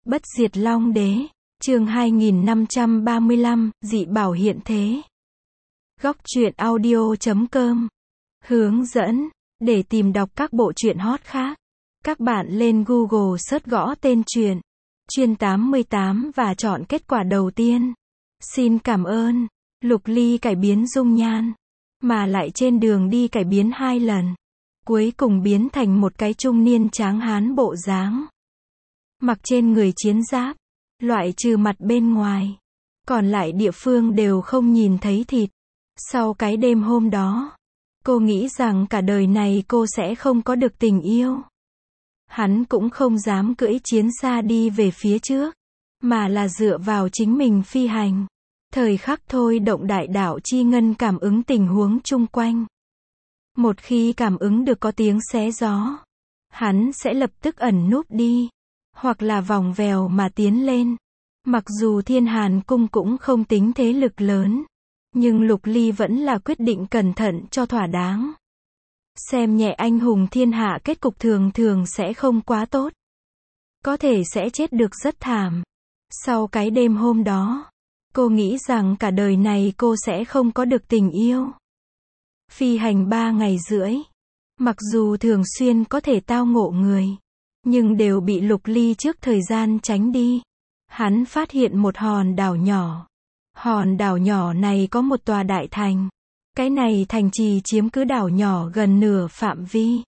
Bất diệt Long Đế, chương 2535, dị bảo hiện thế. Góc truyện audio.com. Hướng dẫn, để tìm đọc các bộ truyện hot khác, các bạn lên Google search gõ tên truyện, Chuyên 88 và chọn kết quả đầu tiên. Xin cảm ơn, Lục Ly cải biến dung nhan, mà lại trên đường đi cải biến 2 lần. Cuối cùng biến thành một cái trung niên tráng hán bộ dáng. Mặc trên người chiến giáp, loại trừ mặt bên ngoài, còn lại địa phương đều không nhìn thấy thịt. Sau cái đêm hôm đó, cô nghĩ rằng cả đời này cô sẽ không có được tình yêu. Hắn cũng không dám cưỡi chiến xa đi về phía trước, mà là dựa vào chính mình phi hành. Thời khắc thôi động đại đạo chi ngân cảm ứng tình huống chung quanh. Một khi cảm ứng được có tiếng xé gió, hắn sẽ lập tức ẩn núp đi, hoặc là vòng vèo mà tiến lên. Mặc dù Thiên Hàn Cung cũng không tính thế lực lớn, nhưng Lục Ly vẫn là quyết định cẩn thận cho thỏa đáng. Xem nhẹ anh hùng thiên hạ kết cục thường thường sẽ không quá tốt. Có thể sẽ chết được rất thảm. Sau cái đêm hôm đó, cô nghĩ rằng cả đời này cô sẽ không có được tình yêu. Phi hành 3 ngày rưỡi. Mặc dù thường xuyên có thể tao ngộ người, nhưng đều bị Lục Ly trước thời gian tránh đi. Hắn phát hiện một hòn đảo nhỏ. Hòn đảo nhỏ này có một tòa đại thành. Cái này thành trì chiếm cứ đảo nhỏ gần nửa phạm vi.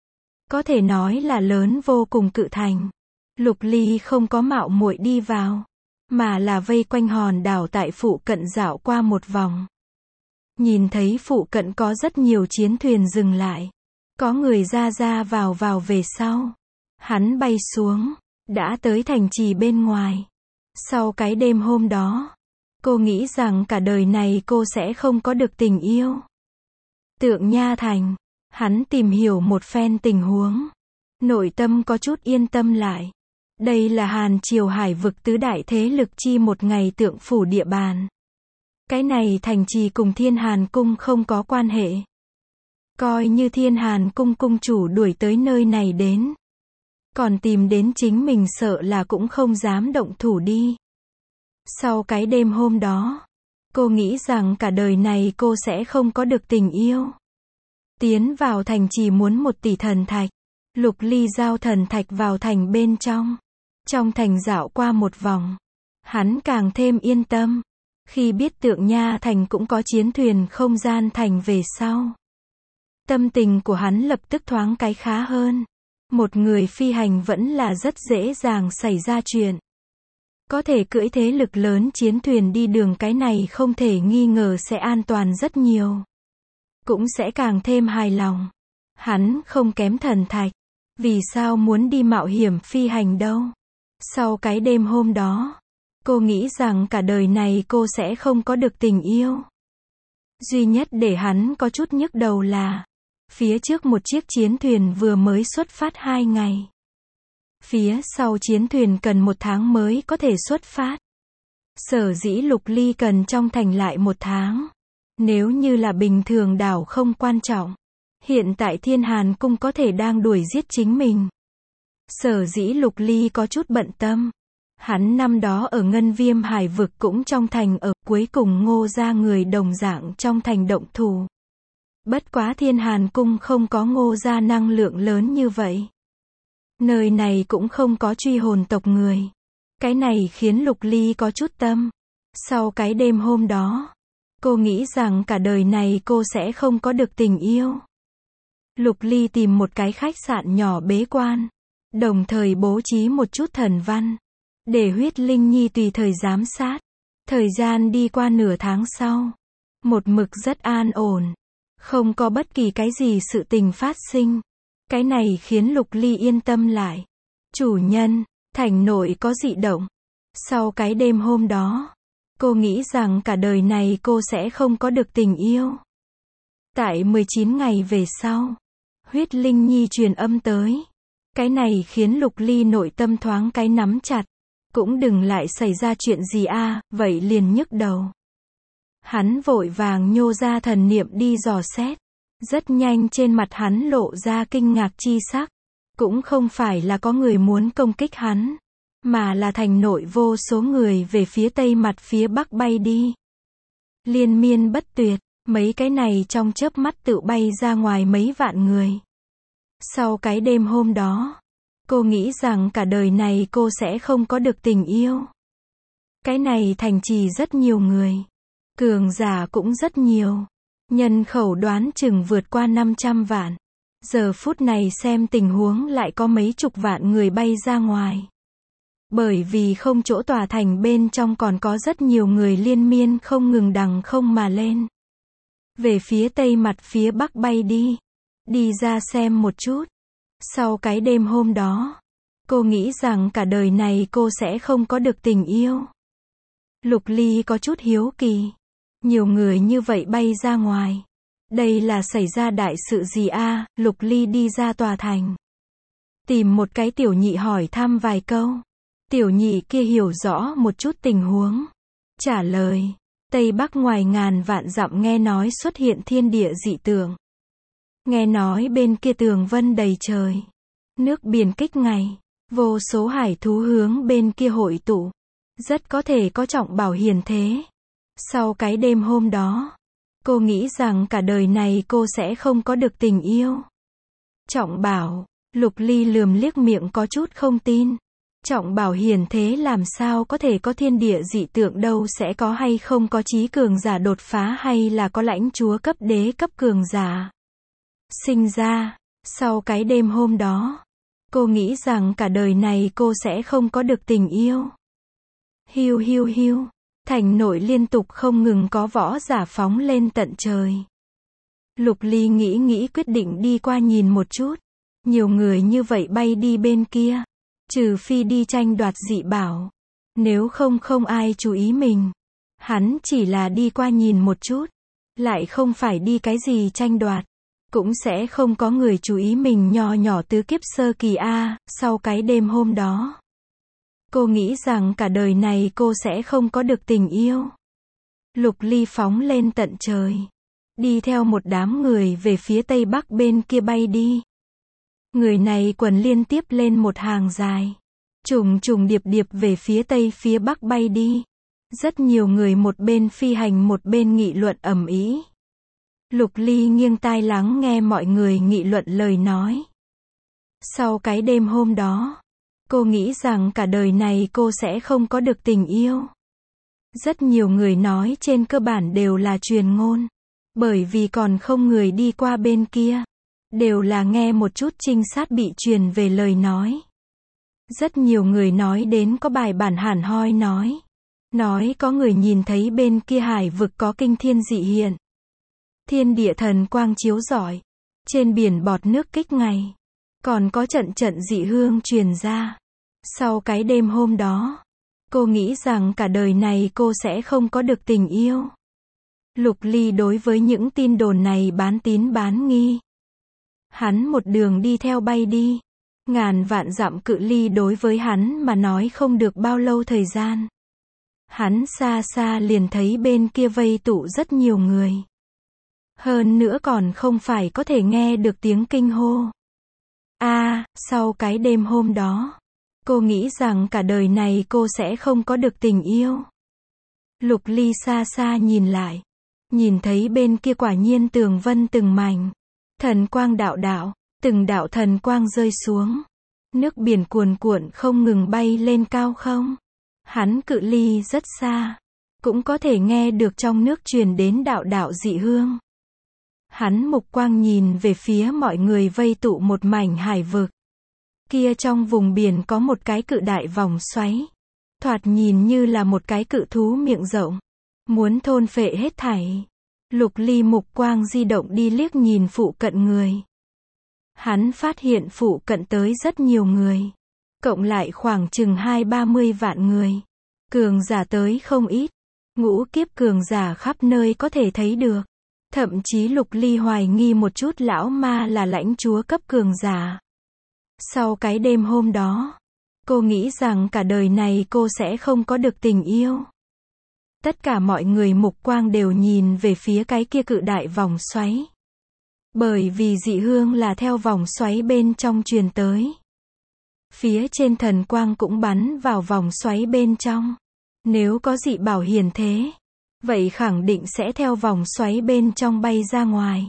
Có thể nói là lớn vô cùng cự thành. Lục Ly không có mạo muội đi vào, mà là vây quanh hòn đảo tại phụ cận dạo qua một vòng. Nhìn thấy phụ cận có rất nhiều chiến thuyền dừng lại. Có người ra vào về sau. Hắn bay xuống, đã tới thành trì bên ngoài. Sau cái đêm hôm đó, cô nghĩ rằng cả đời này cô sẽ không có được tình yêu. Tượng Nha Thành, hắn tìm hiểu một phen tình huống. Nội tâm có chút yên tâm lại. Đây là Hàn Triều Hải vực tứ đại thế lực chi một ngày Tượng Phủ địa bàn. Cái này thành trì cùng Thiên Hàn Cung không có quan hệ. Coi như Thiên Hàn Cung cung chủ đuổi tới nơi này đến, còn tìm đến chính mình sợ là cũng không dám động thủ đi. Sau cái đêm hôm đó, cô nghĩ rằng cả đời này cô sẽ không có được tình yêu. Tiến vào thành chỉ muốn 1 tỷ thần thạch. Lục Ly giao thần thạch vào thành bên trong. Trong thành dạo qua một vòng, hắn càng thêm yên tâm. Khi biết Tượng Nha Thành cũng có chiến thuyền không gian thành về sau, tâm tình của hắn lập tức thoáng cái khá hơn. Một người phi hành vẫn là rất dễ dàng xảy ra chuyện. Có thể cưỡi thế lực lớn chiến thuyền đi đường, cái này không thể nghi ngờ sẽ an toàn rất nhiều. Cũng sẽ càng thêm hài lòng. Hắn không kém thần thạch. Vì sao muốn đi mạo hiểm phi hành đâu? Sau cái đêm hôm đó, cô nghĩ rằng cả đời này cô sẽ không có được tình yêu. Duy nhất để hắn có chút nhức đầu là, phía trước một chiếc chiến thuyền vừa mới xuất phát 2 ngày. Phía sau chiến thuyền cần 1 tháng mới có thể xuất phát. Sở dĩ Lục Ly cần trong thành lại 1 tháng. Nếu như là bình thường đảo không quan trọng. Hiện tại Thiên Hàn Cung có thể đang đuổi giết chính mình. Sở dĩ Lục Ly có chút bận tâm. Hắn năm đó ở Ngân Viêm Hải vực cũng trong thành ở, cuối cùng Ngô gia người đồng dạng trong thành động thủ. Bất quá Thiên Hàn Cung không có Ngô gia năng lượng lớn như vậy. Nơi này cũng không có truy hồn tộc người. Cái này khiến Lục Ly có chút tâm. Sau cái đêm hôm đó, cô nghĩ rằng cả đời này cô sẽ không có được tình yêu. Lục Ly tìm một cái khách sạn nhỏ bế quan, đồng thời bố trí một chút thần văn, để Huyết Linh Nhi tùy thời giám sát. Thời gian đi qua nửa tháng sau, một mực rất an ổn, không có bất kỳ cái gì sự tình phát sinh. Cái này khiến Lục Ly yên tâm lại. Chủ nhân, thành nội có dị động. Sau cái đêm hôm đó, cô nghĩ rằng cả đời này cô sẽ không có được tình yêu. Tại 19 ngày về sau, Huyết Linh Nhi truyền âm tới. Cái này khiến Lục Ly nội tâm thoáng cái nắm chặt. Cũng đừng lại xảy ra chuyện gì vậy liền nhức đầu. Hắn vội vàng nhô ra thần niệm đi dò xét. Rất nhanh trên mặt hắn lộ ra kinh ngạc chi sắc. Cũng không phải là có người muốn công kích hắn. mà là thành nội vô số người về phía tây mặt phía bắc bay đi. Liên miên bất tuyệt, mấy cái này trong chớp mắt tự bay ra ngoài mấy vạn người. Sau cái đêm hôm đó, cô nghĩ rằng cả đời này cô sẽ không có được tình yêu. Cái này thành trì rất nhiều người. Cường giả cũng rất nhiều. Nhân khẩu đoán chừng vượt qua 500 vạn. Giờ phút này xem tình huống lại có mấy chục vạn người bay ra ngoài. Bởi vì không chỗ tòa thành bên trong còn có rất nhiều người liên miên không ngừng đằng không mà lên. Về phía tây mặt phía bắc bay đi. Đi ra xem một chút. Sau cái đêm hôm đó, cô nghĩ rằng cả đời này cô sẽ không có được tình yêu. Lục Ly có chút hiếu kỳ. Nhiều người như vậy bay ra ngoài. Đây là xảy ra đại sự gì a? Lục Ly đi ra tòa thành. Tìm một cái tiểu nhị hỏi thăm vài câu. Tiểu nhị kia hiểu rõ một chút tình huống. Trả lời, Tây Bắc ngoài ngàn vạn dặm nghe nói xuất hiện thiên địa dị tượng. Nghe nói bên kia tường vân đầy trời. Nước biển kích ngày. Vô số hải thú hướng bên kia hội tụ. Rất có thể có trọng bảo hiền thế. Sau cái đêm hôm đó, cô nghĩ rằng cả đời này cô sẽ không có được tình yêu. Trọng bảo, Lục Ly lườm liếc miệng có chút không tin. Trọng bảo hiền thế làm sao có thể có thiên địa dị tượng đâu, sẽ có hay không có chí cường giả đột phá hay là có lãnh chúa cấp đế cấp cường giả sinh ra. Sau cái đêm hôm đó, cô nghĩ rằng cả đời này cô sẽ không có được tình yêu. Hiu hiu hiu, thành nội liên tục không ngừng có võ giả phóng lên tận trời. Lục Ly nghĩ quyết định đi qua nhìn một chút. Nhiều người như vậy bay đi bên kia. Trừ phi đi tranh đoạt dị bảo. Nếu không ai chú ý mình. Hắn chỉ là đi qua nhìn một chút. Lại không phải đi cái gì tranh đoạt. Cũng sẽ không có người chú ý mình nho nhỏ tứ kiếp sơ kỳ a. Sau cái đêm hôm đó, cô nghĩ rằng cả đời này cô sẽ không có được tình yêu. Lục Ly phóng lên tận trời. Đi theo một đám người về phía tây bắc bên kia bay đi. Người này quần liên tiếp lên một hàng dài. Trùng điệp về phía tây phía bắc bay đi. Rất nhiều người một bên phi hành một bên nghị luận ầm ĩ. Lục Ly nghiêng tai lắng nghe mọi người nghị luận lời nói. Sau cái đêm hôm đó, cô nghĩ rằng cả đời này cô sẽ không có được tình yêu. Rất nhiều người nói trên cơ bản đều là truyền ngôn. Bởi vì còn không người đi qua bên kia. Đều là nghe một chút trinh sát bị truyền về lời nói. Rất nhiều người nói đến có bài bản hẳn hoi nói. Nói có người nhìn thấy bên kia hải vực có kinh thiên dị hiện. Thiên địa thần quang chiếu rọi. Trên biển bọt nước kích ngày. Còn có trận dị hương truyền ra. Sau cái đêm hôm đó, cô nghĩ rằng cả đời này cô sẽ không có được tình yêu. Lục Ly đối với những tin đồn này bán tín bán nghi. Hắn một đường đi theo bay đi. Ngàn vạn dặm cự ly đối với hắn mà nói không được bao lâu thời gian. Hắn xa xa liền thấy bên kia vây tụ rất nhiều người. Hơn nữa còn không phải có thể nghe được tiếng kinh hô. Sau cái đêm hôm đó, cô nghĩ rằng cả đời này cô sẽ không có được tình yêu. Lục Ly xa xa nhìn lại. Nhìn thấy bên kia quả nhiên tường vân từng mảnh. Thần quang đạo, từng đạo thần quang rơi xuống. Nước biển cuồn cuộn không ngừng bay lên cao không. Hắn cự ly rất xa. Cũng có thể nghe được trong nước truyền đến đạo dị hương. Hắn mục quang nhìn về phía mọi người vây tụ một mảnh hải vực. Kia trong vùng biển có một cái cự đại vòng xoáy. Thoạt nhìn như là một cái cự thú miệng rộng. Muốn thôn phệ hết thảy. Lục Ly mục quang di động đi liếc nhìn phụ cận người. Hắn phát hiện phụ cận tới rất nhiều người. Cộng lại khoảng chừng 20-30 vạn người. Cường giả tới không ít. Ngũ kiếp cường giả khắp nơi có thể thấy được. Thậm chí Lục Ly hoài nghi một chút lão ma là lãnh chúa cấp cường giả. Sau cái đêm hôm đó, cô nghĩ rằng cả đời này cô sẽ không có được tình yêu. Tất cả mọi người mục quang đều nhìn về phía cái kia cự đại vòng xoáy. Bởi vì dị hương là theo vòng xoáy bên trong truyền tới. Phía trên thần quang cũng bắn vào vòng xoáy bên trong. Nếu có dị bảo hiển thế, vậy khẳng định sẽ theo vòng xoáy bên trong bay ra ngoài.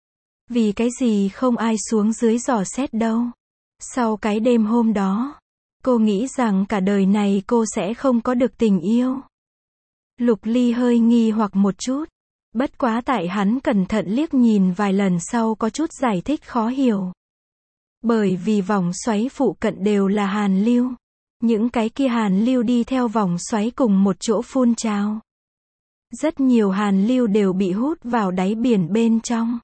Vì cái gì không ai xuống dưới dò xét đâu. Sau cái đêm hôm đó, cô nghĩ rằng cả đời này cô sẽ không có được tình yêu. Lục Ly hơi nghi hoặc một chút. Bất quá tại hắn cẩn thận liếc nhìn vài lần sau có chút giải thích khó hiểu. Bởi vì vòng xoáy phụ cận đều là hàn lưu. Những cái kia hàn lưu đi theo vòng xoáy cùng một chỗ phun trào. Rất nhiều hàn lưu đều bị hút vào đáy biển bên trong.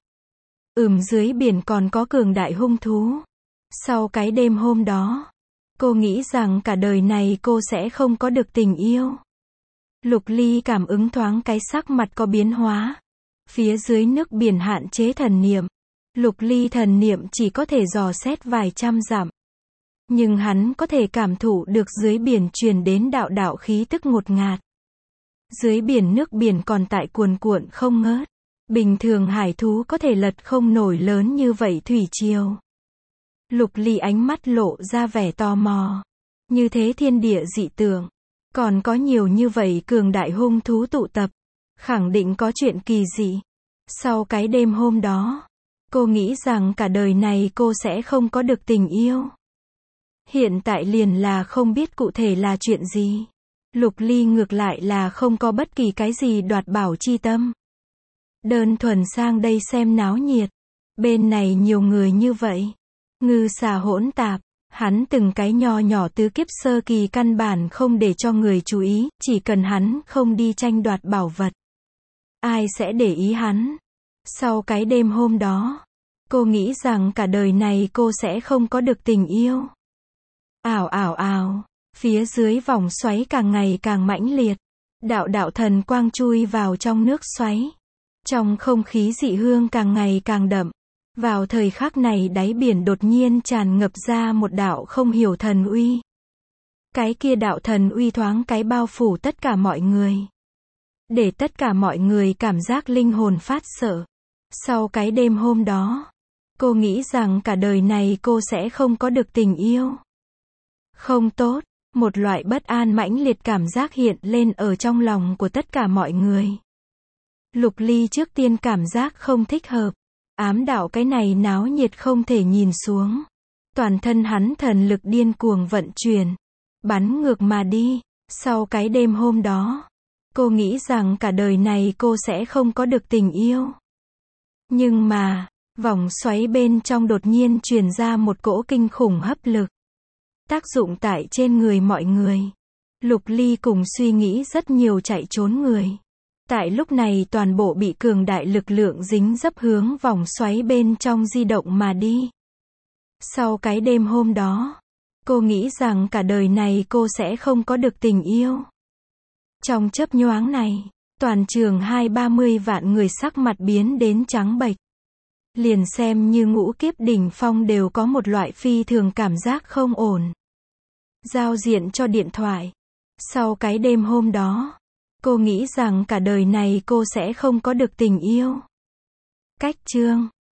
Dưới biển còn có cường đại hung thú. Sau cái đêm hôm đó, cô nghĩ rằng cả đời này cô sẽ không có được tình yêu. Lục Ly cảm ứng thoáng cái sắc mặt có biến hóa. Phía dưới nước biển hạn chế thần niệm. Lục Ly thần niệm chỉ có thể dò xét vài trăm dặm. Nhưng hắn có thể cảm thụ được dưới biển truyền đến đạo đạo khí tức ngột ngạt. Dưới biển nước biển còn tại cuồn cuộn không ngớt. Bình thường hải thú có thể lật không nổi lớn như vậy thủy triều. Lục Ly ánh mắt lộ ra vẻ tò mò. Như thế thiên địa dị tượng. Còn có nhiều như vậy cường đại hung thú tụ tập. Khẳng định có chuyện kỳ dị. Sau cái đêm hôm đó, cô nghĩ rằng cả đời này cô sẽ không có được tình yêu. Hiện tại liền là không biết cụ thể là chuyện gì. Lục Ly ngược lại là không có bất kỳ cái gì đoạt bảo chi tâm. Đơn thuần sang đây xem náo nhiệt. Bên này nhiều người như vậy. Ngư xà hỗn tạp. Hắn từng cái nho nhỏ tứ kiếp sơ kỳ căn bản không để cho người chú ý, chỉ cần hắn không đi tranh đoạt bảo vật. Ai sẽ để ý hắn? Sau cái đêm hôm đó, cô nghĩ rằng cả đời này cô sẽ không có được tình yêu. Ảo ảo ảo, phía dưới vòng xoáy càng ngày càng mãnh liệt. Đạo đạo thần quang chui vào trong nước xoáy. Trong không khí dị hương càng ngày càng đậm. Vào thời khắc này đáy biển đột nhiên tràn ngập ra một đạo không hiểu thần uy. Cái kia đạo thần uy thoáng cái bao phủ tất cả mọi người. Để tất cả mọi người cảm giác linh hồn phát sợ. Sau cái đêm hôm đó, cô nghĩ rằng cả đời này cô sẽ không có được tình yêu. Không tốt, một loại bất an mãnh liệt cảm giác hiện lên ở trong lòng của tất cả mọi người. Lục Ly trước tiên cảm giác không thích hợp. Ám đạo cái này náo nhiệt không thể nhìn xuống. Toàn thân hắn thần lực điên cuồng vận chuyển. Bắn ngược mà đi. Sau cái đêm hôm đó, cô nghĩ rằng cả đời này cô sẽ không có được tình yêu. Nhưng mà, vòng xoáy bên trong đột nhiên truyền ra một cỗ kinh khủng hấp lực. Tác dụng tại trên người mọi người. Lục Ly cùng suy nghĩ rất nhiều chạy trốn người. Tại lúc này toàn bộ bị cường đại lực lượng dính dấp hướng vòng xoáy bên trong di động mà đi. Sau cái đêm hôm đó, cô nghĩ rằng cả đời này cô sẽ không có được tình yêu. Trong chớp nhoáng này, toàn trường 20-30 vạn người sắc mặt biến đến trắng bệch. Liền xem như ngũ kiếp đỉnh phong đều có một loại phi thường cảm giác không ổn. Giao diện cho điện thoại. Sau cái đêm hôm đó, cô nghĩ rằng cả đời này cô sẽ không có được tình yêu. Cách chương